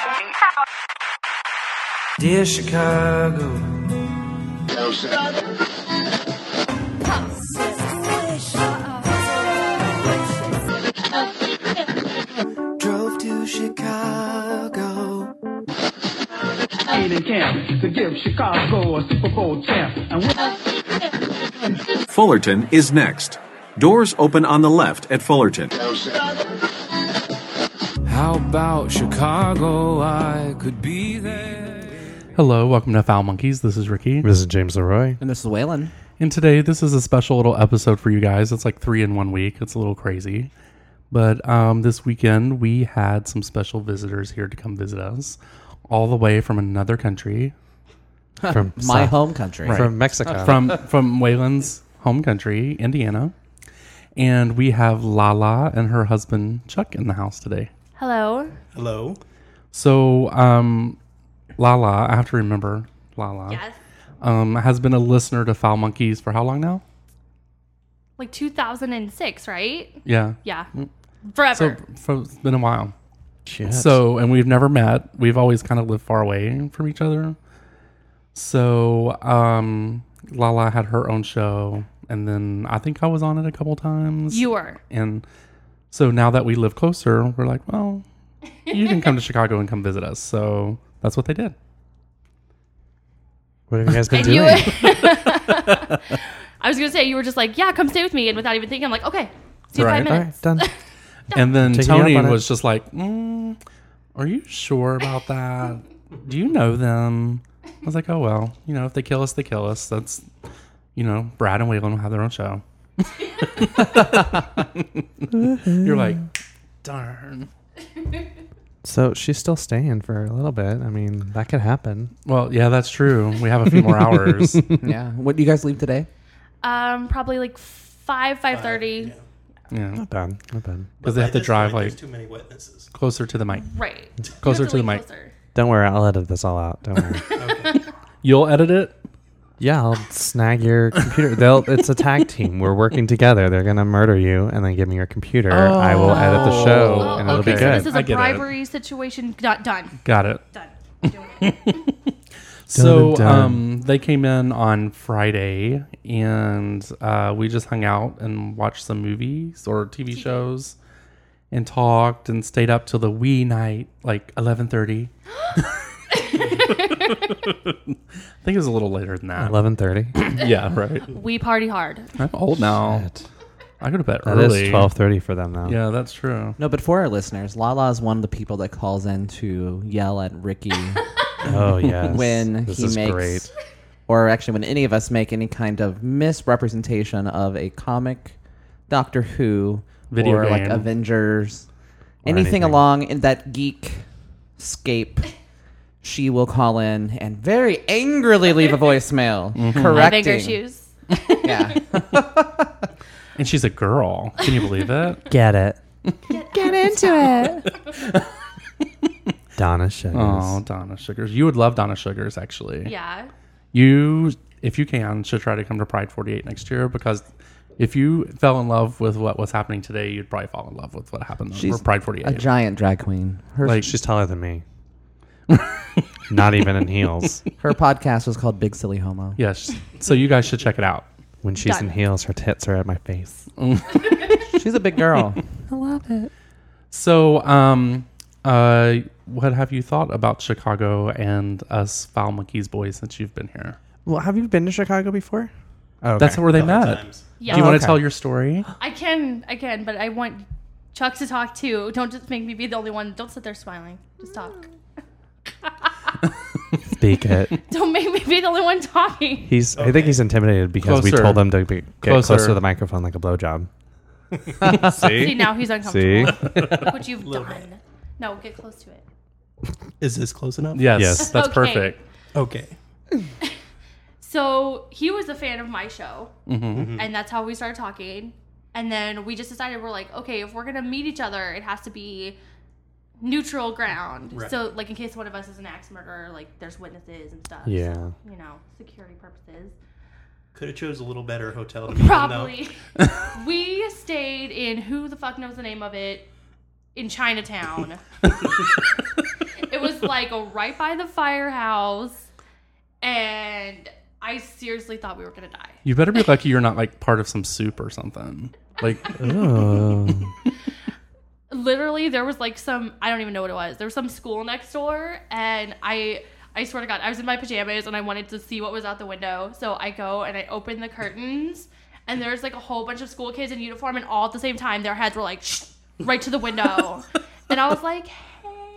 Dear Chicago. Drove to Chicago. In camp to give Chicago a Super Bowl champ. Fullerton is next. Doors open on the left at Fullerton. How about Chicago? I could be there. Hello, welcome to Foul Monkeys. This is Ricky. This is James Leroy. And this is Waylon. And today, this is a special little episode for you guys. It's like 3 in 1 week. It's a little crazy. But this weekend, we had some special visitors here to come visit us, all the way from another country. From My home country. Right. From Mexico. From Waylon's home country, Indiana. And we have Lala and her husband, Chuck, in the house today. Hello. Hello. So, Lala, I have to remember, Lala, Yes. has been a listener to Foul Monkeys for how long now? Like 2006, right? Yeah. Yeah. So Forever. it's been a while. Shit. So, and we've never met. We've always kind of lived far away from each other. So, Lala had her own show, and then I think I was on it a couple times. You were. And so now that we live closer, we're like, well, you can come to Chicago and come visit us. So that's what they did. What have you guys been And you doing? I was going to say, you were just like, yeah, come stay with me. And without even thinking, I'm like, okay. See you in Right. 5 All minutes. right, done. And then Taking you up Tony on it. was just like, are you sure about that? Do you know them? I was like, oh, well, if they kill us, they kill us. That's, Brad and Waylon will have their own show. You're like, darn. So she's still staying for a little bit. I mean, that could happen. Well, yeah, that's true. We have a few more hours. Yeah. What do you guys leave today? Probably like 5:30. Yeah. Not bad. Not bad. Because they have to drive There's like too many witnesses. closer to the mic. Right. Closer You have to the lean mic. closer. Don't worry, I'll edit this all out. Don't worry. Okay. You'll edit it? Yeah, I'll snag your computer. It's a tag team. We're working together. They're gonna murder you and then give me your computer. I will edit the show Oh, and it'll okay, be so good. this is I a get it. bribery situation. Done. Got it. Done. Doing it. So done. they came in on Friday and we just hung out and watched some movies or TV shows and talked and stayed up till the wee night, like 11:30. I think it was a little later than that. 11:30. Yeah, right. We party hard. I'm old now. Shit. I go to bed That early. is 12:30 for them now. Yeah, that's true. No, but for our listeners, Lala is one of the people that calls in to yell at Ricky Oh yes. when this he is makes, great. or actually when any of us make any kind of misrepresentation of a comic, Doctor Who, Video or like game. Avengers, Or anything anything. along in that geek scape. She will call in and very angrily leave a voicemail I correcting. beg her shoes. Yeah. And she's a girl. Can you believe it? Get it. Get into it. Donna Sugars. Oh, Donna Sugars. You would love Donna Sugars, actually. Yeah. You, if you can, should try to come to Pride 48 next year because if you fell in love with what was happening today, you'd probably fall in love with what happened for Pride 48. A giant drag queen. Her Like- She's taller than me. Not even in heels. her podcast was called Big Silly Homo. Yes. So you guys should check it out. When she's Done. in heels, her tits are at my face. She's a big girl. So, what have you thought about Chicago and us Foul Monkeys boys since you've been here? Well, have you been to Chicago before? Oh, okay. That's where they Couple met. times. Yeah. Do you want okay. to tell your story? I can, but I want Chuck to talk too. Don't just make me be the only one. Don't sit there smiling. Just talk. Speak it. Don't make me be the only one talking. I think he's intimidated because we Closer. told him to get Closer. close to the microphone like a blowjob. See, now he's uncomfortable. See? Look what you've Little done. No, get close to it. Is this close enough? Yes, Yes. that's Okay. perfect. Okay. So he was a fan of my show, Mm-hmm. and that's how we started talking. And then we just decided we're like, okay, if we're gonna meet each other, it has to be neutral ground. Right. So, like, in case one of us is an axe murderer, like, there's witnesses and stuff. Yeah. So, security purposes. Could have chose a little better hotel to meet them, Probably. We stayed in, who the fuck knows the name of it, in Chinatown. It It was like right by the firehouse, and I seriously thought we were gonna die. You better be lucky you're not like part of some soup or something. Like, Literally, there was like I don't even know what it was. There was some school next door, and I swear to God, I was in my pajamas and I wanted to see what was out the window. So I go and I open the curtains, and there's like a whole bunch of school kids in uniform, and all at the same time, their heads were like right to the window, and I was like, "Hey."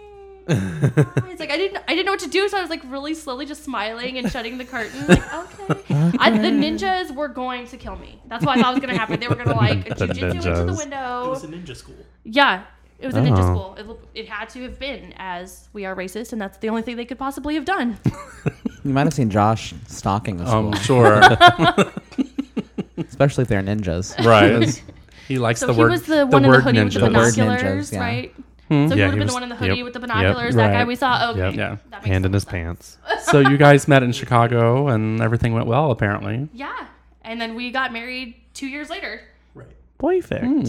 It's like I didn't know what to do, so I was like really slowly just smiling and shutting the curtain. Like, okay. The ninjas were going to kill me. That's what I thought was going to happen. They were going to like jujitsu into the It window. was a ninja school. Yeah, it was a ninja school. It had to have been, as we are racist, and that's the only thing they could possibly have done. You might have seen Josh stalking the school, sure. especially if they're ninjas. Right. He likes So the he word. was the one in the hoodie with the The word binoculars, ninjas, yeah. right? So he would have been the one in the hoodie with the binoculars. That guy Right. we saw. Okay, Yep. Yeah. that makes Hand in total his sense. pants. So you guys met in Chicago, and everything went well, apparently. Yeah, and then we got married 2 years later. Right. Perfect.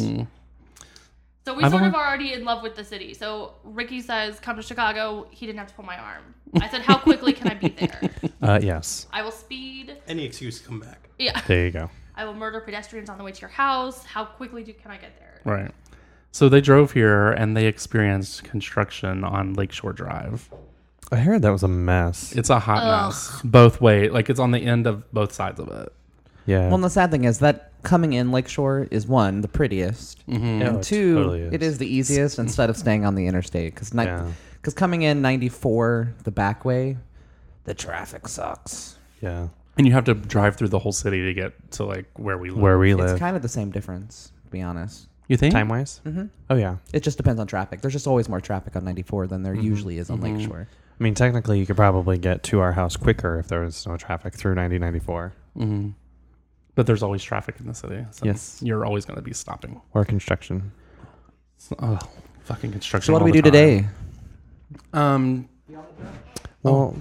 So we I've sort of only- are already in love with the city. So Ricky says, "Come to Chicago." He didn't have to pull my arm. I said, "How quickly can I be there?" Yes. I will speed. Any excuse to come back. Yeah. There you go. I will murder pedestrians on the way to your house. How quickly can I get there? Right. So they drove here, and they experienced construction on Lakeshore Drive. I heard that was a mess. It's a hot mess. Both way. Like, it's on the end of both sides of it. Yeah. Well, and the sad thing is that coming in Lakeshore is one, the prettiest, No, and it two, totally it is the easiest instead of staying on the interstate. Because Yeah. coming in 94 the back way, the traffic sucks. Yeah. And you have to drive through the whole city to get to, like, where we live. Where we It's live. kind of the same difference, to be honest. You think? Time wise? Mm-hmm. Oh, yeah. It just depends on traffic. There's just always more traffic on 94 than there usually is on Lakeshore. I mean, technically, you could probably get to our house quicker if there was no traffic through 9094 But there's always traffic in the city. So Yes. You're always going to be stopping. or construction. Oh, fucking construction. So what do all we the do today? time. Well,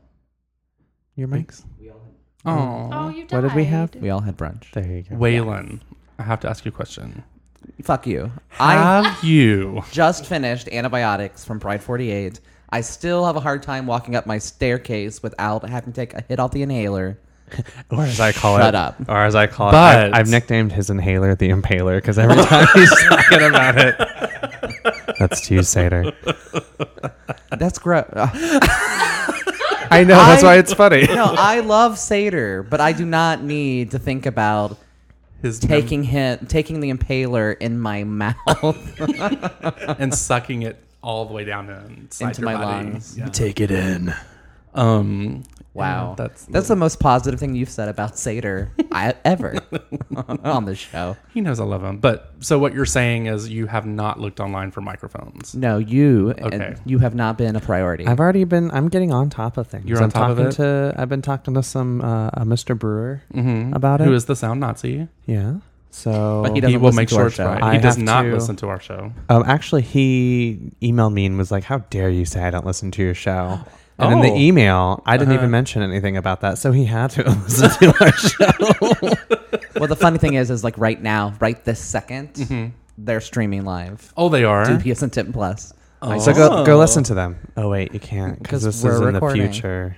your mics? Oh, you died. What did we have? We all had brunch. There you go. Waylon, I have to ask you a question. Fuck you. I Have you? just finished antibiotics from Pride 48. I still have a hard time walking up my staircase without having to take a hit off the inhaler. Or as I call Shut it. up. Or as I call But- it. I've nicknamed his inhaler the Impaler because every time he's talking about it. That's too Seder. That's gross. I know. That's why it's funny. No, I love Seder, but I do not need to think about His taking the impaler in my mouth and sucking it all the way down inside into your my body. lungs. Yeah. Take it in. Wow, Yeah, that's the most positive thing you've said about Seder ever on this show. He knows I love him. But so what you're saying is you have not looked online for microphones. No, you Okay. you have not been a priority. I'm getting on top of things. You're on I'm top of talking it? I've been talking to some Mr. Brewer about it. Who is the sound Nazi? Yeah. So But he He doesn't will listen make to sure our it's show. right. I He does have not to- listen to our show. Actually, he emailed me and was like, "How dare you say I don't listen to your show?" And in the Oh. email, I didn't even mention anything about that, so he had to listen to our show. Well, the funny thing is like right now, right this second, they're streaming live. Oh, they are? DPS and Tip Plus. So go listen to them. Oh wait, you can't because 'Cause this is we're in recording. the future.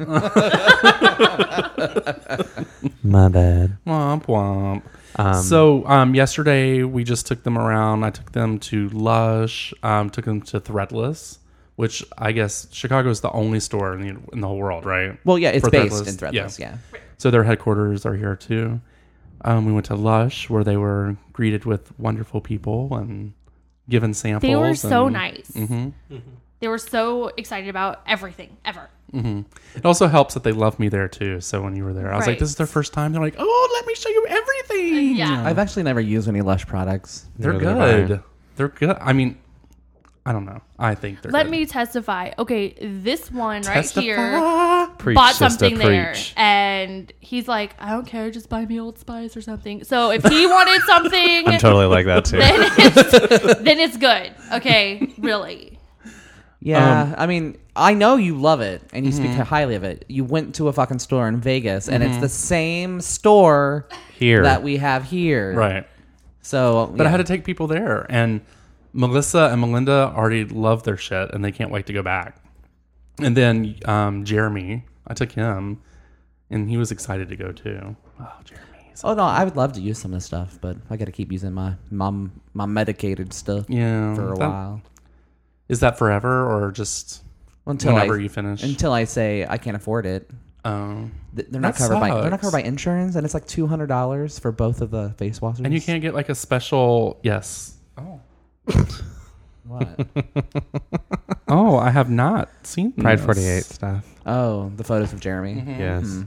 My bad. Womp womp. So yesterday we just took them around. I took them to Lush, took them to Threadless, which I guess Chicago is the only store in the whole world, right? Well, yeah, it's For based in Threadless. Yeah. So their headquarters are here too. We went to Lush where they were greeted with wonderful people and given samples. They were so and- nice. They were so excited about everything ever. It also helps that they love me there too. So when you were there, I was like, Right. "This is their first time." They're like, "Oh, let me show you everything." Yeah. I've actually never used any Lush products. They're Neither have I. good. They're good. I mean, I don't know. I think they're Let good. me testify. Okay, this one right Testify. here Preach, bought sister, something there, preach. and he's like, "I don't care, just buy me Old Spice or something." So if he wanted something, I'm totally like that too. then it's good. Okay, really. Yeah, I mean, I know you love it and you speak highly of it. You went to a fucking store in Vegas, and it's the same store Here. that we have here. Right. So, But I yeah. had to take people there, and Melissa and Melinda already love their shit, and they can't wait to go back. And then Jeremy, I took him, and he was excited to go too. Oh, Jeremy. Oh no, I would love to use some of this stuff, but I got to keep using my medicated stuff Yeah. for a while Is that forever or just whenever you finish? until I say I can't afford it. Oh. They're not That covered by sucks. insurance, and it's like $200 for both of the face washers. And you can't get like a special yes. Oh. What? Oh, I have not seen Pride this. 48 stuff. Oh, the photos of Jeremy. Yes.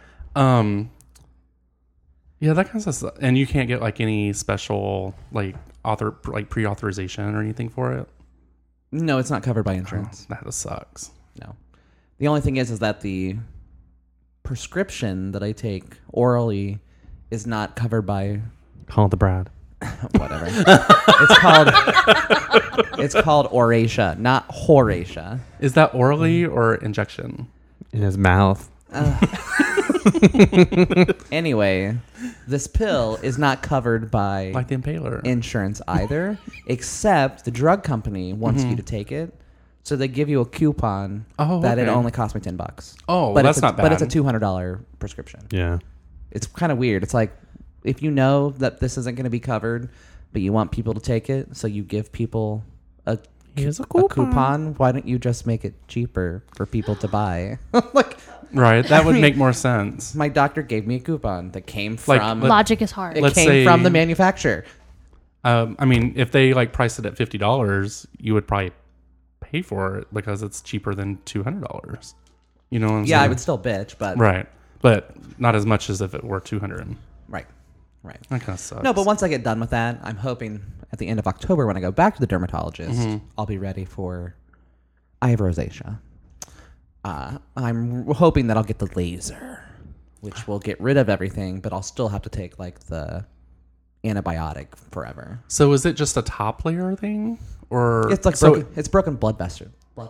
Yeah, that kind of stuff. And you can't get like any special like pre-authorization or anything for it. No, it's not covered by insurance. That just sucks. No. The only thing is that the prescription that I take orally is not covered by Call the Brad. whatever. It's called Oratia, not Horatia. Is that orally or injection? In his mouth. Anyway, this pill is not covered by Like the Impaler. insurance either, except the drug company wants you to take it. So they give you a coupon that it okay. only cost me $10. Oh, but that's it's not bad. But it's a $200 prescription. Yeah. It's kind of weird. It's like if you know that this isn't going to be covered, but you want people to take it, so you give people Here's a coupon. Why don't you just make it cheaper for people to buy? Like, Right. That would mean- make more sense. my doctor gave me a coupon that came Like, from Logic is hard. it let's came say- from the manufacturer. I mean, if they like priced it at $50, you would probably pay for it because it's cheaper than $200. You know what I'm saying? Yeah, I would still bitch, but Right. But not as much as if it were $200. right. That kind of sucks. No, but once I get done with that, I'm hoping at the end of October when I go back to the dermatologist, I'll be ready for. I have rosacea. I'm hoping that I'll get the laser, which will get rid of everything, but I'll still have to take like the antibiotic forever. So is it just a top layer thing, or It's like so? broken, it's broken blood vessels.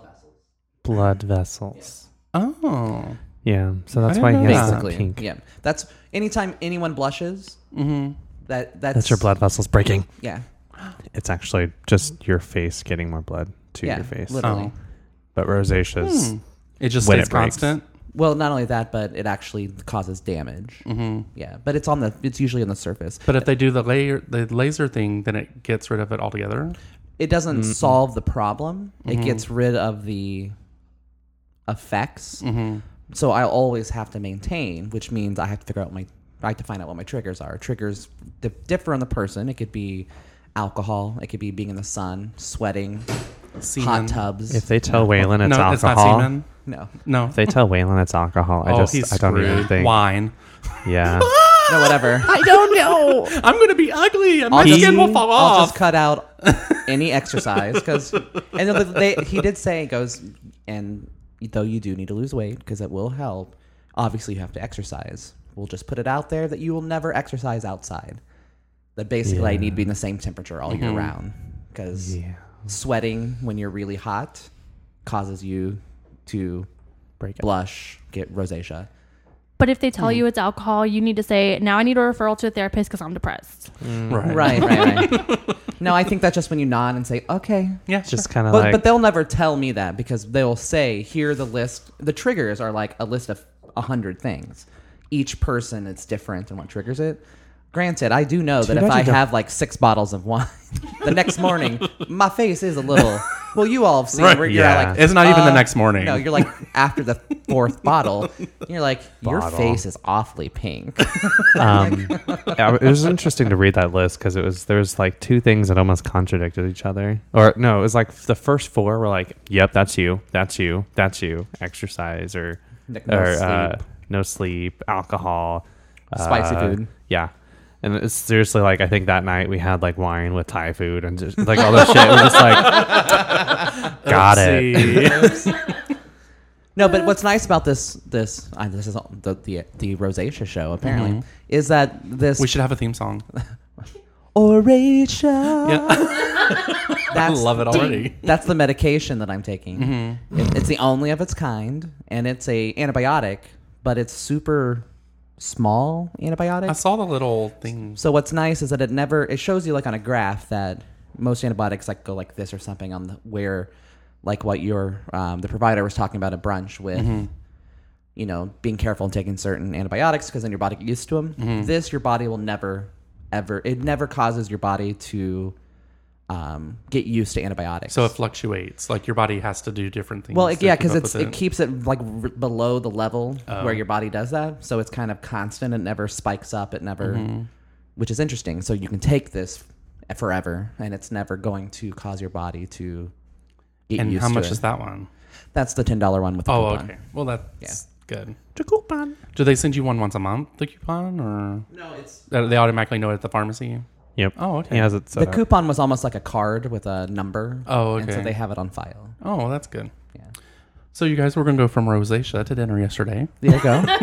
Blood vessels. Oh, Yeah. So that's I why didn't he know has that. that Basically, pink. yeah. That's anytime anyone blushes. That's That's your blood vessels breaking. Yeah, It's actually just your face getting more blood to yeah, your face. literally. Oh. But rosacea's it just When stays it breaks. constant. Well, not only that, but it actually causes damage. Yeah, but it's usually on the surface. But if they do the laser thing, then it gets rid of it altogether. It doesn't solve the problem. It gets rid of the effects. So I always have to maintain, which means I have to figure out I have to find out what my triggers are. Triggers differ on the person. It could be alcohol. It could be being in the sun, sweating, Semen. hot tubs. If they tell Waylon it's no, alcohol, it's not semen. no, No, if they tell Waylon it's alcohol, I he's don't even screwed. think. Wine. Yeah. no, whatever. I don't know. I'm gonna be ugly, and my skin will fall I'll off. just cut out any exercise because, and he did say it goes, and though you do need to lose weight because it will help. Obviously, you have to exercise. We'll just put it out there that you will never exercise outside. That basically I need to be in the same temperature all year round because sweating when you're really hot causes you to blush, get rosacea. But if they tell you it's alcohol, you need to say, now I need a referral to a therapist because I'm depressed. Right. No, I think that's just when you nod and say, okay. Yeah, Just kind of But, like but they'll never tell me that because they'll say, here the list. The triggers are like a list of 100 things. Each person, it's different and what triggers it. Granted, I do know that if I have like 6 bottles of wine, the next morning, my face is a little. Well, you all have seen Right. where you're Yeah. like, It's not even the next morning. No, you're like after the 4th bottle, you're like, your Bottle. face is awfully pink. Yeah, it was interesting to read that list because there was like 2 things that almost contradicted each other. Or no, it was like the first 4 were like, yep, that's you, exercise or sleep. no sleep, alcohol, Spicy food. Yeah. And it's seriously like I think that night we had like wine with Thai food and just like all this shit. We're just like, got it. No, but what's nice about this is the rosacea show apparently is that this we should have a theme song. Oratia. Yeah. I love it already. That's the medication that I'm taking. It's the only of its kind, and it's a antibiotic, but it's super small antibiotic. I saw the little thing. So what's nice is that it shows you like on a graph that most antibiotics like go like this or something on where like what the provider was talking about at brunch with, being careful and taking certain antibiotics because then your body gets used to them. This, your body will never, ever, it never causes your body to get used to antibiotics. So it fluctuates. Like your body has to do different things. Well, to yeah, keep up because with it keeps it like below the level Oh. where your body does that. So it's kind of constant. It never spikes up. It never, which is interesting. So you can take this forever, and it's never going to cause your body to get And used how to much it. is that one? That's the $10 one with the Oh, coupon. okay. Well, that's good. The coupon. Do they send you one once a month, the coupon, or No, it's they automatically know it at the pharmacy? Yep. Oh, okay. He has it set the up. coupon was almost like a card with a number. Oh, And so okay. they have it on file. Oh, well, that's good. Yeah. So you guys were going to go from rosacea to dinner yesterday. There you go.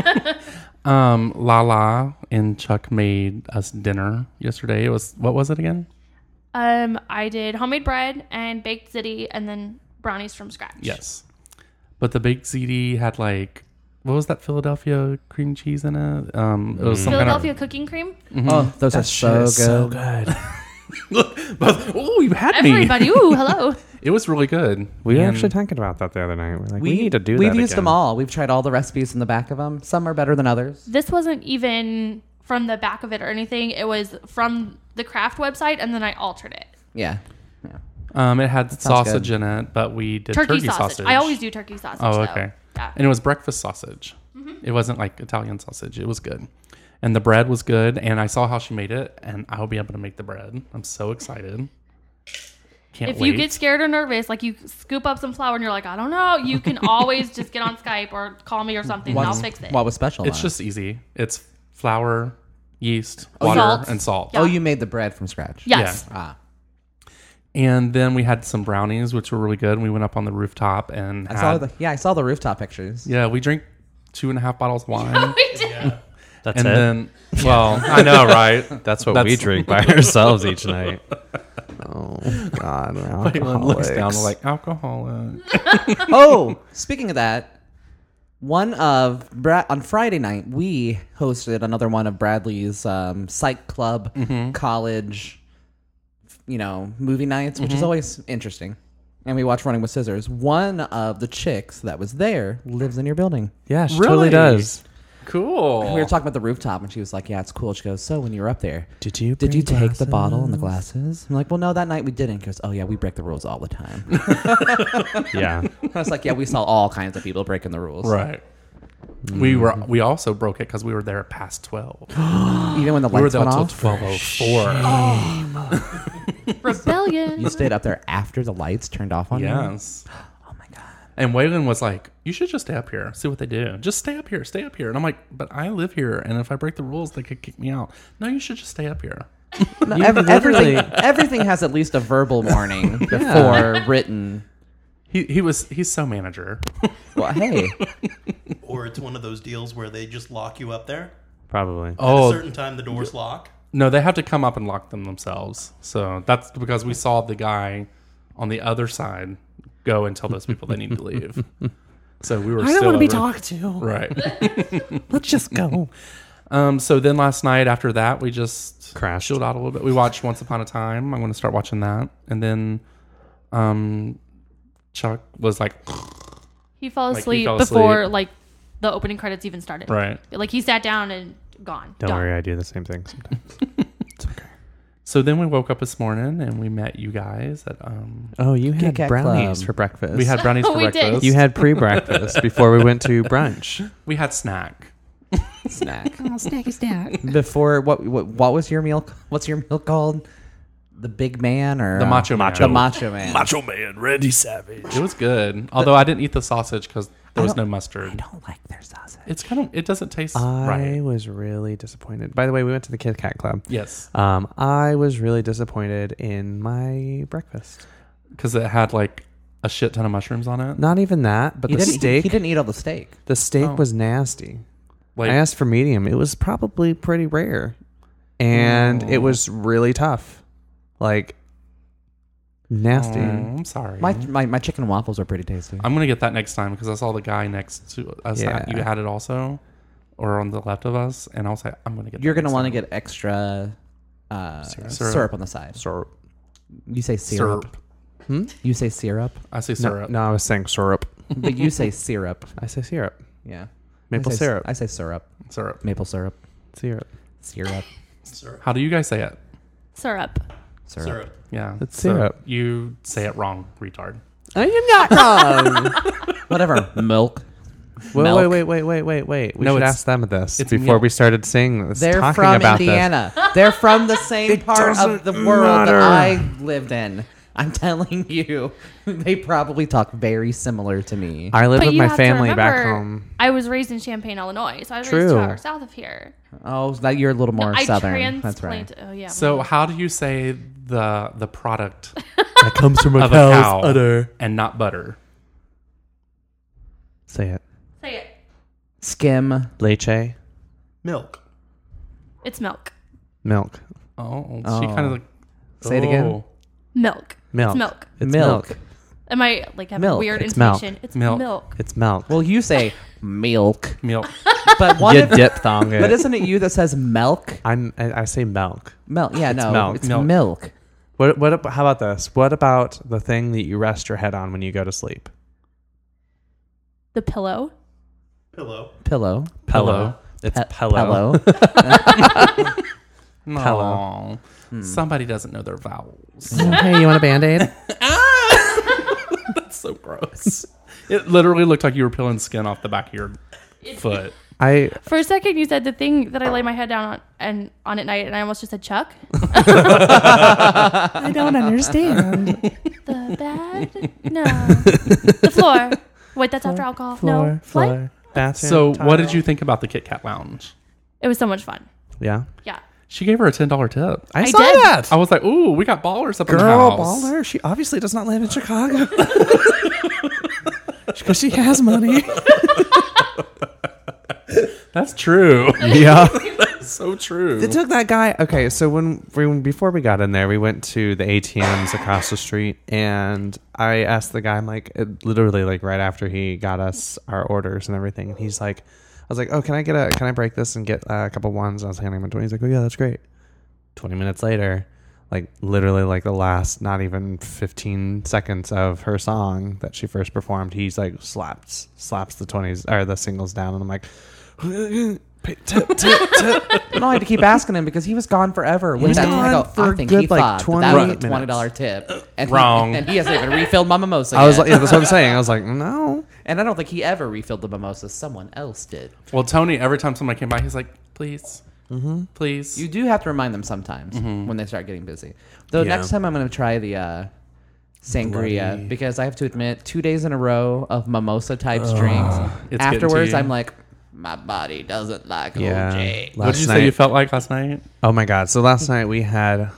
Lala and Chuck made us dinner yesterday. It was, what was it again? I did homemade bread and baked ziti and then brownies from scratch. Yes. But the baked ziti had like, what was that Philadelphia cream cheese in it? It was some Philadelphia cooking cream. Oh, those are so good. Oh, you had me. Everybody, ooh, hello. It was really good. We were And actually talking about that the other night. We're like, we need to do that. We've used again. them all. We've tried all the recipes in the back of them. Some are better than others. This wasn't even from the back of it or anything. It was from the craft website, and then I altered it. Yeah. It had sounds sausage good. in it, but we did Turkey turkey sausage. I always do turkey sausage. Oh, though. okay. Yeah. And it was breakfast sausage. It wasn't like Italian sausage. It was good. And the bread was good. And I saw how she made it, and I'll be able to make the bread. I'm so excited. Can't If wait. you get scared or nervous, like you scoop up some flour and you're like, I don't know, you can always just get on Skype or call me or something and I'll fix it. What was special? It's on it? just easy. It's flour, yeast, Oh, water, salt. and salt. Yeah. Oh, you made the bread from scratch. Yes. Ah, And then we had some brownies, which were really good. And we went up on the rooftop and I saw the rooftop pictures. yeah, we drank 2.5 bottles of wine. We did. That's and it. then, well, I know, right? That's what we drink by ourselves each night. Oh God, we're Waylon looks down alcoholics. like alcoholic. Oh, speaking of that, on Friday night we hosted another one of Bradley's psych club college, movie nights, which is always interesting. And we watched Running with Scissors. One of the chicks that was there lives in your building. Yeah, she Really? totally does. Cool. We were talking about the rooftop, and she was like, "Yeah, it's cool." She goes, "So when you were up there, Did you take bring the bottle and the glasses?" I'm like, "Well, no, that night we didn't." She goes, "Oh yeah, we break the rules all the time." Yeah. I was like, "Yeah, we saw all kinds of people breaking the rules, Right. We also broke it because we were there past 12. Even when the We were lights there went until off." 12:04. Rebellion. You stayed up there after the lights turned off on you? Yes. Oh my god. And Waylon was like, "You should just stay up here, see what they do. Just stay up here, stay up here." And I'm like, "But I live here, and if I break the rules, they could kick me out." No, you should just stay up here. No, literally- everything has at least a verbal warning before written. He's so manager. Well, hey, Or it's one of those deals where they just lock you up there. Probably. At a Oh certain time, the doors lock. no, they have to come up and lock them themselves. So that's because we saw the guy on the other side go and tell those people they need to leave. So we were. I don't want to be talked to. Right. Let's just go. So then last night after that, we just Crashed. chilled out a little bit. We watched Once Upon a Time. I'm going to start watching that. And then Chuck was like, He fell Like, he asleep fell before asleep. like the opening credits even started. right. Like he sat down and gone. Don't Done. worry, I do the same thing sometimes. It's okay. So then we woke up this morning and we met you guys at Oh, you had Kat brownies Club. for breakfast. we had brownies for We did. breakfast. You had pre-breakfast before we went to brunch. We had snack. snack. Snacky snack. Before what was your meal? What's your meal called? The Big Man or The Macho Man. The Macho Man. Macho Man, Randy Savage. It was good. Although I didn't eat the sausage because there was no mustard. I don't like their sausage. It's it doesn't taste I right. was really disappointed. By the way, we went to the Kit Kat Club. Yes. I was really disappointed in my breakfast. Because it had like a shit ton of mushrooms on it. Not even that, but the steak. He didn't eat all the steak. The steak Oh. was nasty. Like, I asked for medium. It was probably pretty rare, and it was really tough. Like nasty. I'm sorry. My chicken and waffles are pretty tasty. I'm gonna get that next time because I saw the guy next to us. Yeah. You had it also, or on the left of us, and I was like, I'm gonna get. You're that gonna next want to time. get extra Syrup. syrup on the side. Syrup. You say syrup. You say syrup, I say No, syrup. no, I was saying syrup. but you say syrup. I say syrup. Yeah. Maple I say, syrup. I say syrup. Syrup. Maple syrup. Syrup. Syrup. How do you guys say it? Syrup. Syrup. Syrup. Yeah. It's so syrup. You say it wrong, retard. I am not wrong. Whatever. Milk. Wait. Milk. We No, should it's- ask them this it's before milk. we started saying this. They're talking from about Indiana. They're from the same part of the doesn't world matter. that I lived in. I'm telling you, they probably talk very similar to me. This. I live But with you my have to family back remember, home. I was raised in Champaign, Illinois, so I was True. raised 2 hours south of here. Oh, so that you're a little more I southern. That's right. transplanted. Oh yeah. So well, how do you say the product That comes from of a cow and not butter? Say it. say it. Skim. Leche. Milk. It's milk. Milk. Oh, Oh. she kind of like. Say it again. Oh. Milk. Milk. It's milk. It's Milk. milk. Am I like having Milk. weird It's milk. intonation? It's Milk. milk. It's milk. Well, you say milk, Milk. but one You of, diphthong it. but isn't it you that says milk? I say milk. Milk. Yeah, no, milk. it's Milk. milk. How about this? What about the thing that you rest your head on when you go to sleep? The pillow. Pillow. Pillow. Pillow. It's Pe- pillow. No. Pillow. Somebody doesn't know their vowels. Hey, you want a Band-Aid? That's so gross. It literally looked like you were peeling skin off the back of your foot. For a second, you said the thing that I lay my head down on at night, and I almost just said Chuck. I don't understand. The bed? No. The floor. Wait, that's after alcohol. No. What? Bathroom, So, what tile. did you think about the Kit Kat Lounge? It was so much fun. Yeah. Yeah. She gave her a $10 tip. I I saw did. that. I was like, "Ooh, we got ballers up in the Girl, house." baller. She obviously does not live in Chicago. Because she has money. That's true. Yeah. That's so true. It took that guy. Okay, so before we got in there, we went to the ATMs across the street, and I asked the guy, I'm like, literally like right after he got us our orders and everything, and he's like, I was like, oh, can I break this and get a couple ones? And I was handing him a 20. He's like, oh yeah, that's great. 20 minutes later, like literally like the last not even 15 seconds of her song that she first performed, he's like slaps the 20s or the singles down, and I'm like, tip. No, I had to keep asking him because he was gone forever. With was that, I gone go, for I think good, he like, thought 20 that was a minutes. $20 tip. And Wrong. and he hasn't even refilled my mimosa I was yet. like, yeah, that's what I'm saying. I was like, no. And I don't think he ever refilled the mimosa. Someone else did. Well, Tony, every time somebody came by, he's like, "Please, please." You do have to remind them sometimes when they start getting busy. Though Yeah. next time I'm going to try the sangria Bloody. because I have to admit, 2 days in a row of mimosa types drinks. It's getting to Afterwards, you. I'm like, my body doesn't like Yeah. OJ. What did you say you felt like last night? Oh my god! So last night we had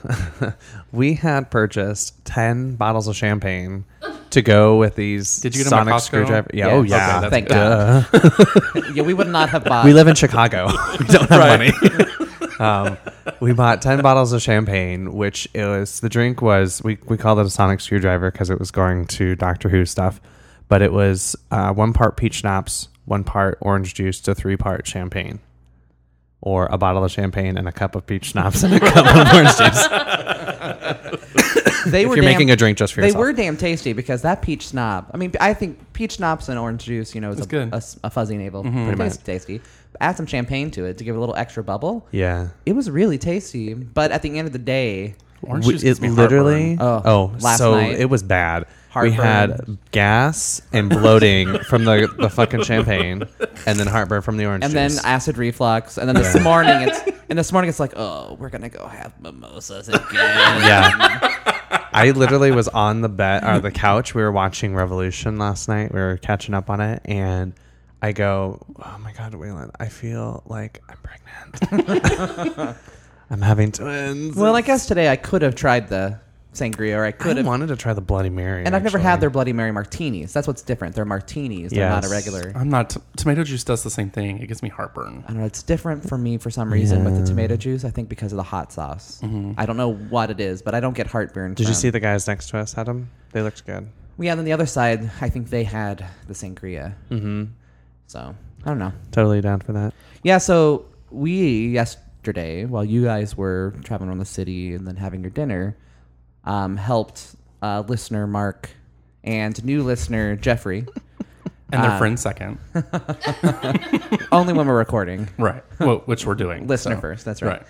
purchased 10 bottles of champagne to go with these. Did you get them at sonic Costco? screwdriver? Yeah. Yes. Oh yeah. Okay, that's Thank good. God. Yeah, we would not have bought. We live in Chicago. We don't have money. We bought 10 bottles of champagne, which the drink was, we called it a sonic screwdriver because it was going to Doctor Who stuff, but it was 1 part peach schnapps, 1 part orange juice to 3 part champagne, or a bottle of champagne and a cup of peach schnapps and a cup of orange juice. They If you're making a drink just for They yourself. were damn tasty because that peach snob. I mean, I think peach schnapps and orange juice, is It's good. a fuzzy navel. Pretty tasty. Add some champagne to it to give it a little extra bubble. Yeah. It was really tasty, but at the end of the day, Orange juice It gives me literally. heartburn. Last so night. it was bad. Heartburn. We had gas and bloating from the fucking champagne, and then heartburn from the orange and juice. then acid reflux, and then this morning it's like, oh, we're gonna go have mimosas again. Yeah. I literally was on the bed or the couch. We were watching Revolution last night. We were catching up on it, and I go, "Oh my god, Waylon, I feel like I'm pregnant. I'm having twins." Well, I guess today I could have tried the sangria, or I could I have. wanted to try the Bloody Mary, And I've never actually. had their Bloody Mary martinis. That's what's different. They're martinis. They're not a Yes. regular. I'm not. Tomato juice does the same thing. It gives me heartburn. I don't know. It's different for me for some reason with the tomato juice. I think because of the hot sauce. I don't know what it is, but I don't get heartburn. Did you see the guys next to us had them? They looked good. Yeah, and then the other side, I think they had the sangria. Mm-hmm. So I don't know. Totally down for that. Yeah, so we yesterday, while you guys were traveling around the city and then having your dinner, helped listener Mark and new listener Jeffrey. And their friend second. Only when we're recording. Right. Well, which we're doing. Listener first. That's right.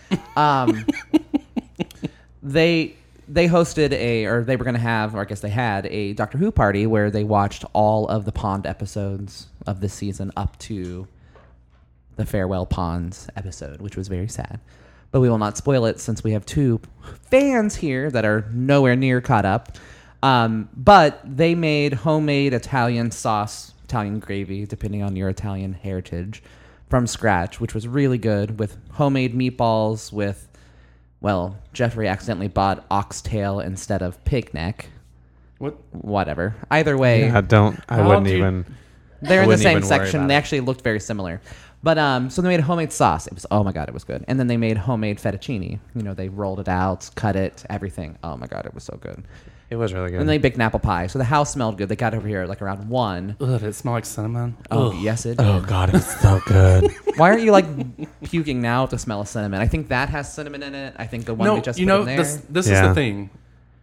They hosted they were going to have, or I guess they had, a Doctor Who party where they watched all of the Pond episodes of this season up to the Farewell Ponds episode, which was very sad. But we will not spoil it since we have two fans here that are nowhere near caught up. But they made homemade Italian sauce, Italian gravy, depending on your Italian heritage, from scratch, which was really good, with homemade meatballs with, well, Jeffrey accidentally bought oxtail instead of pig neck. What? Whatever. Either way, I wouldn't even. they're in the wouldn't same even worry section. about They it. actually looked very similar. But so they made homemade sauce. It was, oh my God, it was good. And then they made homemade fettuccine. You know, they rolled it out, cut it, everything. Oh my God, it was so good. It was really good. And they baked an apple pie. So the house smelled good. They got over here like around 1. Ugh, did it smell like cinnamon? Oh, yes, it did. oh God, it was so good. Why aren't you like puking now with the smell of cinnamon? I think that has cinnamon in it. I think the one we just put in there. this is Yeah. the thing.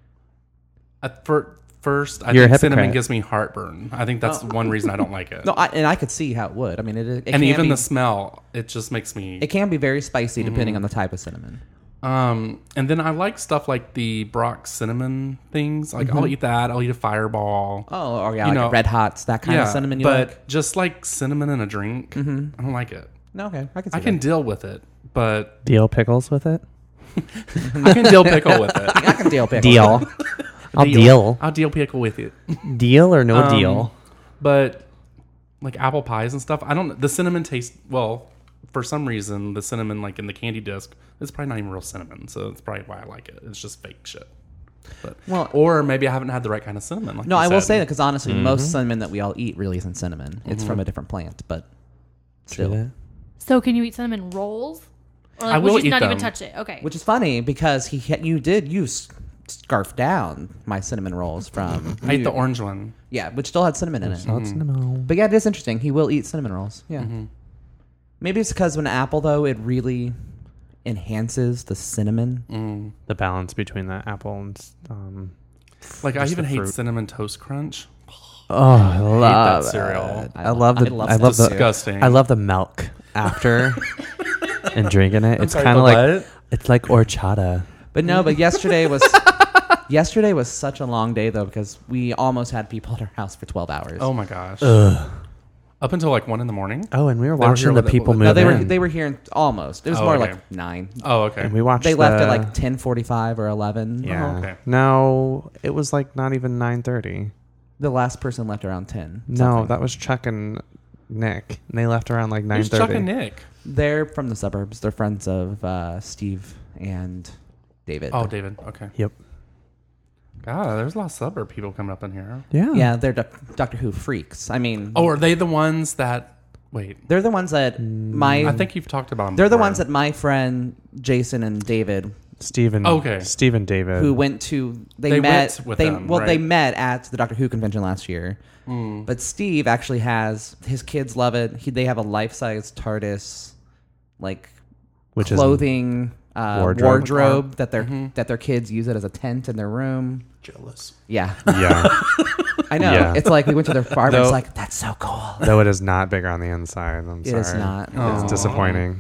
At first, I You're a think cinnamon hypocrite. gives me heartburn. I think that's one reason I don't like it. No, I could see how it would. I mean, it and can even be, the smell, it just makes me. it can be very spicy depending on the type of cinnamon. And then I like stuff like the Brock cinnamon things. Like I'll eat that. I'll eat a Fireball. Oh, or yeah, You like know, Red Hots, that kind of cinnamon you but like? just like cinnamon in a drink, I don't like it. No, okay, I can see I can that. deal with it, but Deal pickles with it. I can dill pickle with it. I can deal pickle. Deal. I'll deal. I'll deal pickle with it. Deal or no deal. But like apple pies and stuff, I don't. The cinnamon taste well. For some reason, the cinnamon like in the candy disc is probably not even real cinnamon, so it's probably why I like it. It's just fake shit. But Well- or maybe I haven't had the right kind of cinnamon. Like No, you I will said. say that because honestly, most cinnamon that we all eat really isn't cinnamon. It's from a different plant, but still. So can you eat cinnamon rolls? Or like, I will would you eat not even them. touch it? Okay. Which is funny because you scarfed down my cinnamon rolls from. I ate the orange one. Yeah, which still had cinnamon in it. Not cinnamon. But yeah, it is interesting. He will eat cinnamon rolls. Yeah. Maybe it's because when apple, though, it really enhances the cinnamon. The balance between the apple and Like I Just even the hate fruit. cinnamon toast crunch. I I love hate that cereal. I love the love I love the Disgusting. I love the milk after and drinking it. It's sorry, kind the of like what? it's like horchata. But no, but yesterday was such a long day, though, because we almost had people at our house for 12 hours. Oh my gosh. Up until like 1 a.m. Oh, and we were They were watching here the with it- people with- move No, they were in. they were here almost. It was Oh, more okay. like 9. Oh, okay. And we watched. They left at the- like 10:45 or 11. Yeah. Oh, okay. No, it was like not even 9:30. The last person left around 10. No, something. that was Chuck and Nick. And they left around like 9:30. Who's Chuck and Nick? They're from the suburbs. They're friends of Steve and David. Oh, David. Okay. Yep. God, there's a lot of suburb people coming up in here. Yeah. Yeah, they're Doctor Who freaks. I mean, Oh, are they the ones that? Wait, they're the ones that my. I think you've talked about them. they're the before. ones that my friend Jason and David, Stephen. Okay. Stephen David. who went to, They met. went with they them, well, they right? met at the Doctor Who convention last year. But Steve actually has his kids love it. They have a life-size TARDIS, like Which is clothing wardrobe. wardrobe that their kids use it as a tent in their room. Jealous. Yeah, Yeah. I know. Yeah. It's like we went to their farm. Though- It's like that's so cool. Though it is not bigger on the inside. I'm It sorry. is not. It's Aw. disappointing.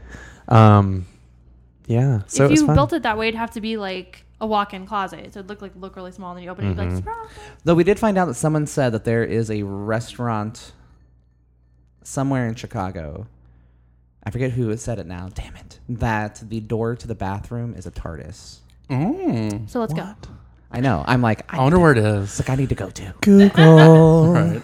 Yeah. So if it was you fun. built it that way, it'd have to be like a walk-in closet. So it'd look really small, and then you open it, and you'd be like, "Surprise." Though we did find out that someone said that there is a restaurant somewhere in Chicago. I forget who said it now. Damn it! That the door to the bathroom is a TARDIS. Mm. So let's go. I know. I'm like, I wonder where it it's is. like I need to go to. Google. Right.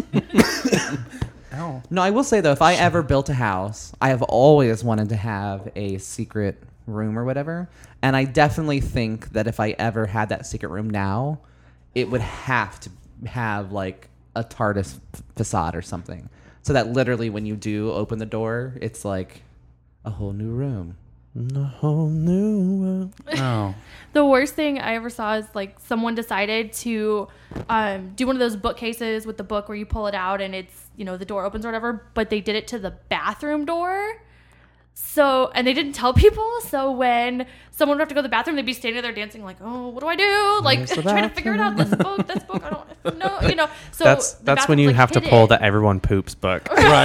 Ow. No, I will say though, if I ever built a house, I have always wanted to have a secret room or whatever. And I definitely think that if I ever had that secret room now, it would have to have like a TARDIS facade or something. So that literally when you do open the door, it's like a whole new room. A whole new world. Oh. The worst thing I ever saw is like someone decided to do one of those bookcases with the book where you pull it out and it's, the door opens or whatever, but they did it to the bathroom door. So, and they didn't tell people. So when someone would have to go to the bathroom, they'd be standing there dancing like, oh, what do I do? Like, Where's the trying to figure it out. This book, I don't know, you know. So That's the when you bathroom's, like, have to hidden. pull the everyone poops book. No,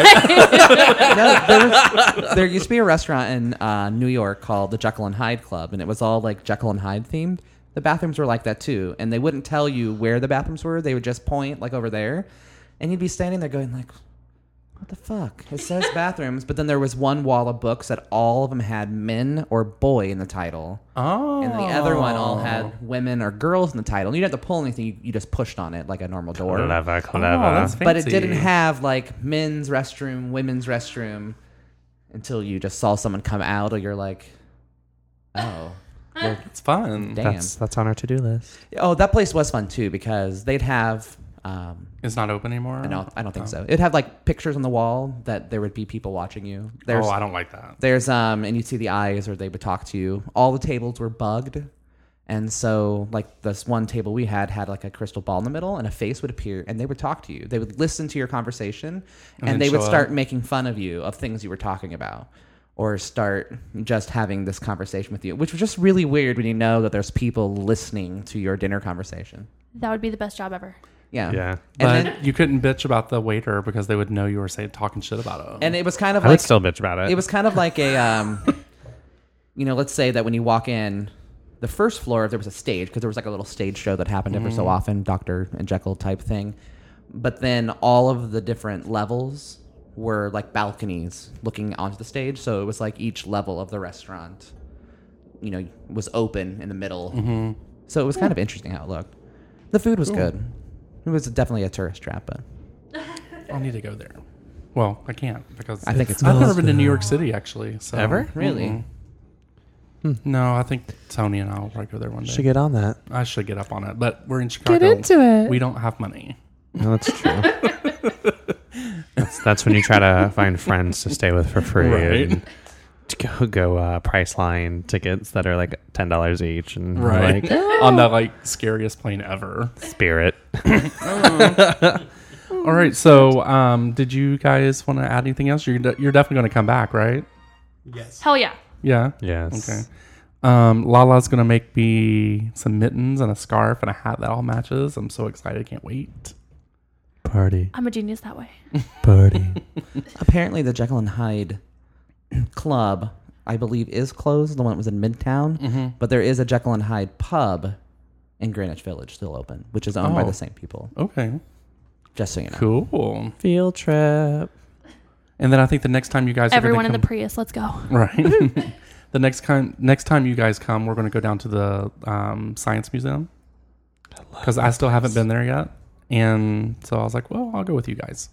there used to be a restaurant in New York called the Jekyll and Hyde Club, and it was all like Jekyll and Hyde themed. The bathrooms were like that too, and they wouldn't tell you where the bathrooms were. They would just point like over there, and you'd be standing there going like, what the fuck? It says bathrooms, but then there was one wall of books that all of them had men or boy in the title. Oh. And the other one all had women or girls in the title. You didn't have to pull anything. You just pushed on it like a normal door. Clever. Oh, that's But it fancy. didn't have like men's restroom, women's restroom until you just saw someone come out or you're like, oh. Well, It's fun. damn. That's on our to-do list. Oh, that place was fun too because they'd have... It's not open anymore? I don't think so. It'd have like pictures on the wall that there would be people watching you. Oh, I don't like that. There's and you'd see the eyes or they would talk to you. All the tables were bugged. And so like this one table we had like a crystal ball in the middle and a face would appear and they would talk to you. They would listen to your conversation then and they would show start up. making fun of you of things you were talking about or start just having this conversation with you, which was just really weird when you know that there's people listening to your dinner conversation. That would be the best job ever. Yeah. Yeah. But And then, you couldn't bitch about the waiter because they would know you were talking shit about it. and it was kind of I like would still bitch about it. it was kind of like a let's say that when you walk in the first floor there was a stage because there was like a little stage show that happened every so often, Dr. and Jekyll type thing, but then all of the different levels were like balconies looking onto the stage, so it was like each level of the restaurant was open in the middle. So it was kind of interesting how it looked. The food was good. It was definitely a tourist trap, but I'll need to go there. Well, I can't because I think it's I've never been to New York City actually. So. Ever? really No, I think Tony and I will probably go there one day. should get on that. I should get up on it, but we're in Chicago. Get into it. We don't have money. No, that's true. that's when you try to find friends to stay with for free. Right. And to go Priceline tickets that are like $10 each and Right. like On the scariest plane ever. Spirit. All right. So, did you guys want to add anything else? You're definitely going to come back, right? Yes. Hell yeah. Yeah. Yes. Okay. Lala's going to make me some mittens and a scarf and a hat that all matches. I'm so excited. I can't wait. Party. I'm a genius that way. Party. apparently the Jekyll and Hyde Club, I believe, is closed. The one that was in Midtown, but there is a Jekyll and Hyde pub in Greenwich Village still open, which is owned by Oh. the same people. Okay. Just so you know. Cool. Field trip. And then I think the next time you guys Everyone are in gonna the Prius, let's go. Right. The next time you guys come, we're going to go down to the Science Museum because I still haven't been there yet, and so I was like, well, I'll go with you guys.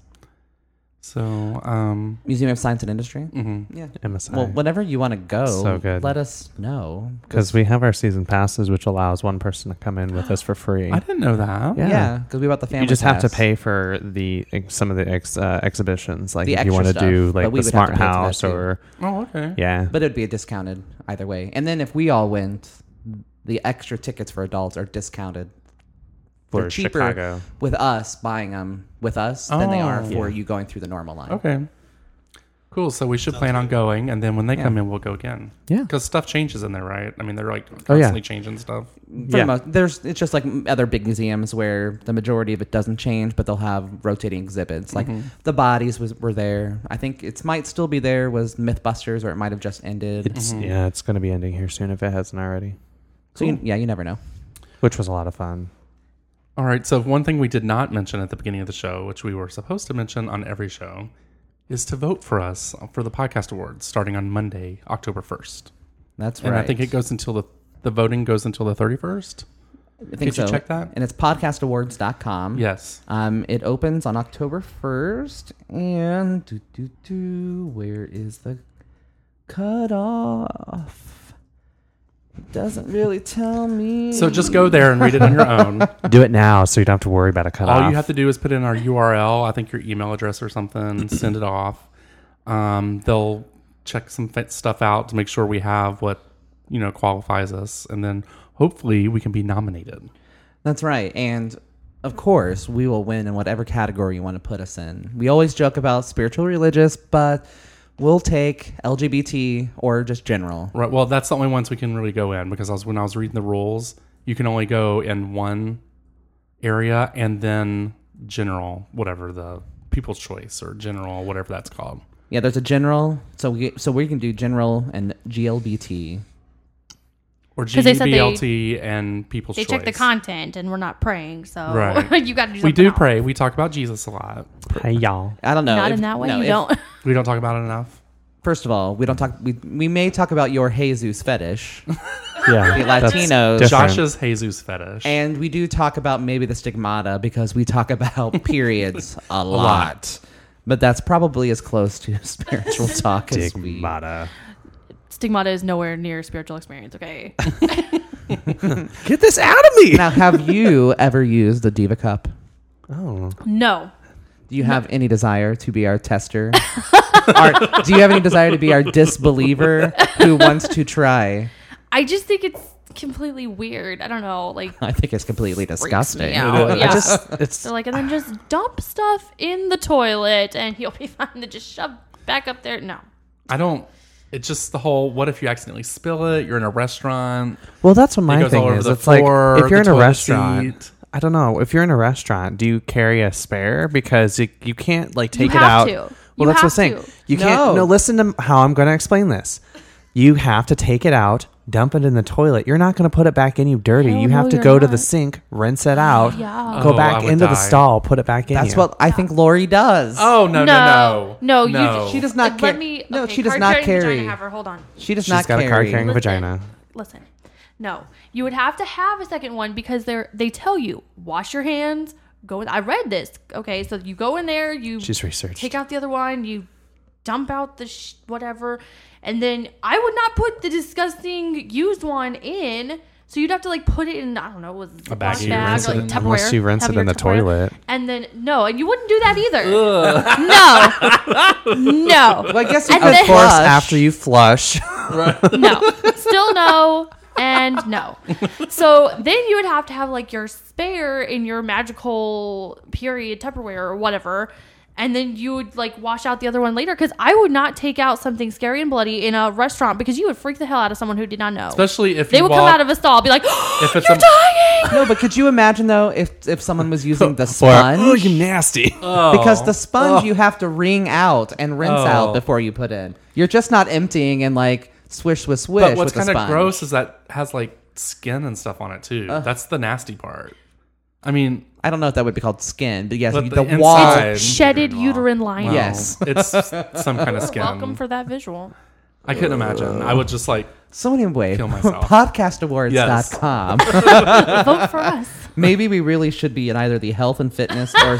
So, Museum of Science and Industry. Yeah. MSI. Well, whenever you want to go, So good. let us know. Because we have our season passes, which allows one person to come in with us for free. I didn't know that. Yeah, because we bought the family. You just have to pass. pay for some of the exhibitions, like The if you want to extra do stuff, but like we the would have smart to pay for that house too. or Oh, okay. yeah. But it'd be a discounted either way. And then if we all went, the extra tickets for adults are discounted. For They're cheaper Chicago. with us buying them with us than they are Oh. for you going through the normal line. Okay. Cool. So we should plan on going, and then when they come in, we'll go again. Yeah. Because stuff changes in there, right? I mean, they're yeah. constantly changing stuff. For Yeah. it's just like other big museums where the majority of it doesn't change, but they'll have rotating exhibits. Like the bodies were there. I think it might still be there. Was MythBusters, or it might have just ended. Yeah, it's going to be ending here soon if it hasn't already, So you never know. which was a lot of fun. All right. So one thing we did not mention at the beginning of the show, which we were supposed to mention on every show, is to vote for us for the podcast awards starting on Monday, October 1st. That's And right. I think it goes until the voting goes until the 31st. I think Did you so. check that? And it's podcastawards.com. Yes. It opens on October 1st. And where is the cutoff? It doesn't really tell me. So just go there and read it on your own. Do it now so you don't have to worry about a cutoff. All you have to do is put in our URL, I think your email address or something, send it off. They'll check some stuff out to make sure we have what, qualifies us. And then hopefully we can be nominated. That's right. And of course, we will win in whatever category you want to put us in. We always joke about spiritual religious, but We'll take LGBT or just general. Right. Well, that's the only ones we can really go in because when I was reading the rules, you can only go in one area and then general, whatever the people's choice or general, whatever that's called. Yeah, there's a general. So we can do general and GLBT. Or 'Cause they said GBLT and people's They choice. check the content, and we're not praying, so Right. you got to do We something do else. pray. We talk about Jesus a lot. Hey, y'all. I don't know. Not in that way. You don't. We don't talk about it enough. First of all, we don't talk. We may talk about your Jesus fetish, Yeah. the that's Latinos, different. Josh's Jesus fetish. and we do talk about maybe the stigmata because we talk about periods a lot. But that's probably as close to spiritual talk as we. Stigmata. Stigmata is nowhere near spiritual experience. Okay. Get this out of me. Now, have you ever used the Diva Cup? Oh. No. Do you have any desire to be our tester? Do you have any desire to be our disbeliever who wants to try? I just think it's completely weird. I don't know. Like, I think it's completely disgusting. me out. Yeah. It's they're like, and then just dump stuff in the toilet, and you'll be fine to just shove back up there. No. I don't. It's just the whole. What if you accidentally spill it? You're in a restaurant. well, that's what It my goes thing all over is. the It's like floor, if you're the in a toilet restaurant. seat. I don't know. If you're in a restaurant, do you carry a spare? Because you can't like take You it have out. to. Well, You that's what I'm have saying. to. You can't. No, listen to how I'm going to explain this. You have to take it out, dump it in the toilet. You're not going to put it back in, you dirty. Hell you no, have to you're go to the not. sink, rinse it out, Yeah. go Oh, I back would into the die. stall, put it back in. That's you. what I think Lori does. Oh no. No, No. She does not Let carry. me. No, okay, she does card not carrying carry. vagina haver, hold on. She does She's not got carry. a card carrying Listen. vagina. Listen. No, you would have to have a second one because they tell you wash your hands. Go. I read this. Okay, so you go in there. You She's researched. take out the other one. You dump out the whatever, and then I would not put the disgusting used one in. So you'd have to like put it in, I don't know, was it A baggie, bag rinse or it like in. Tupperware? Unless you rinse it Heavier in the Tupperware. toilet. And then and you wouldn't do that either. No. Well, I guess you And could then- Of course, flush. after you flush. No. Still no. And no. So then you would have to have like your spare in your magical period Tupperware or whatever. And then you would like wash out the other one later. Because I would not take out something scary and bloody in a restaurant because you would freak the hell out of someone who did not know. Especially if they you would walk, come out of a stall and be like, oh, if it's you're a- dying. No, but could you imagine though if someone was using the Oh, sponge? you nasty. Because the sponge you have to wring out and rinse Oh. out before you put in. You're just not emptying and like swish, swish, swish. But what's with the kind of sponge. gross is that has like skin and stuff on it too. That's the nasty part. I mean, I don't know if that would be called skin, but yes, but the the wall. inside- Shedded uterine lining. well, Yes. it's some kind of skin. Welcome for that visual. I couldn't imagine. I would just like So anyway, Kill myself. podcastawards.com. Vote for us. Maybe we really should be in either the health and fitness or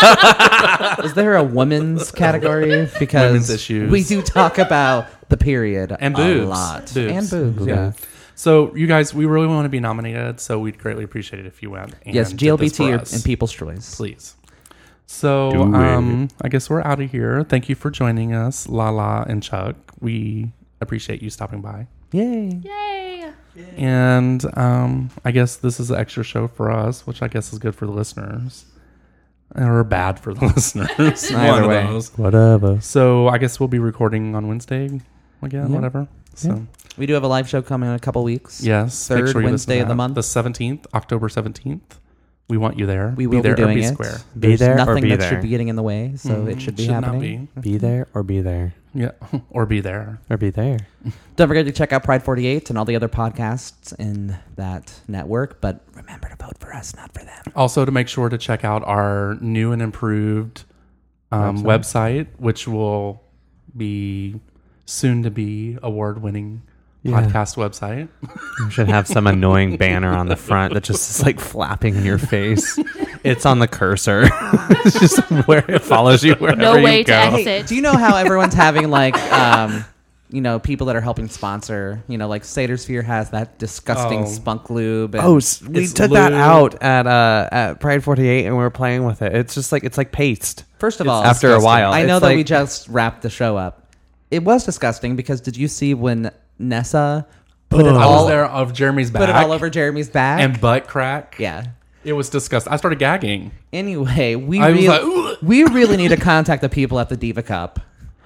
is there a women's category? Because Women's issues. we do talk about the period and a boobs. lot. Boobs. And boobs, yeah. So you guys, we really want to be nominated, so we'd greatly appreciate it if you went. And Yes, did this for GLBT us. and People's Choice. Please. So Do it. I guess we're out of here. Thank you for joining us, Lala and Chuck. We appreciate you stopping by. Yay. Yay. And I guess this is an extra show for us, which I guess is good for the listeners. Or bad for the listeners. Either One of way. those. Whatever. So I guess we'll be recording on Wednesday again, Yeah. whatever. So We do have a live show coming in a couple weeks. yes, Third make sure you listen Wednesday to of the that. month. The 17th, October 17th. We want you there. We will there be or doing be it. square. Be There's there or nothing be that there. should be getting in the way, so it should be Should happening. not be. Be there or be there. Yeah, or be there. Or be there. Don't forget to check out Pride 48 and all the other podcasts in that network, but remember to vote for us, not for them. Also, to make sure to check out our new and improved website, which will be soon to be award-winning Yeah. podcast website. You should have some annoying banner on the front that just is like flapping in your face. It's on the cursor. It's just where it follows you wherever No way you to go. exit. Do you know how everyone's having like, people that are helping sponsor, like Sedersphere has that disgusting Oh. spunk lube. And Oh, we It's took that lube. out at Pride 48 and we were playing with it. It's just like it's like paste. First of all, After a while, I know it's that like- we just wrapped the show up. It was disgusting because did you see when Nessa put it I all was there of Jeremy's back. put it all over Jeremy's back? and butt crack. Yeah. It was disgusting. I started gagging. Anyway, we I was really, like, "Ugh." we really need to contact the people at the Diva Cup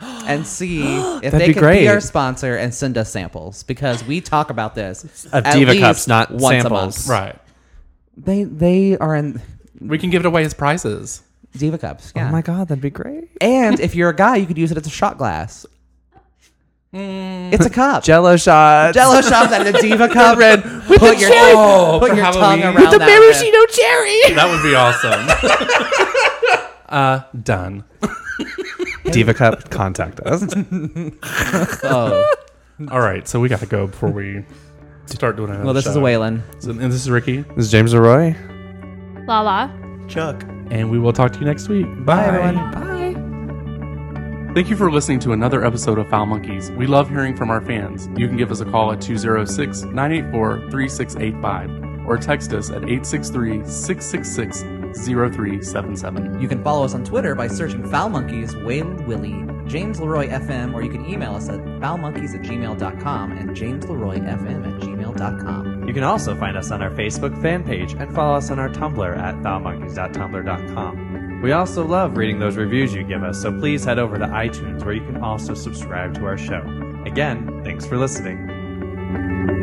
and see if That'd they be can great. be our sponsor and send us samples because we talk about this Of at Diva least Cups, not once samples. a month. Right. They are in We can give it away as prizes. Diva Cups. Yeah. Oh my god, that'd be great. And if you're a guy, you could use it as a shot glass. It's a cup. Jello shots. Jello shots and a Diva cup. with Put the your cherry. put for your Halloween. tongue With around the that. maraschino cherry. That would be awesome. Done. Diva Cup, contact us. Oh. All right, so we got to go before we start doing another Well, this is show. Waylon. So, and this is Ricky, This is James Leroy. Lala. Chuck. and we will talk to you next week. Bye, everyone. Bye. Thank you for listening to another episode of Foul Monkeys. We love hearing from our fans. You can give us a call at 206-984-3685 or text us at 863-666-0377. You can follow us on Twitter by searching Foul Monkeys, Waylon Willie, James Leroy FM, or you can email us at foulmonkeys@gmail.com and jamesleroyfm@gmail.com. You can also find us on our Facebook fan page and follow us on our Tumblr at foulmonkeys.tumblr.com. We also love reading those reviews you give us, so please head over to iTunes where you can also subscribe to our show. Again, thanks for listening.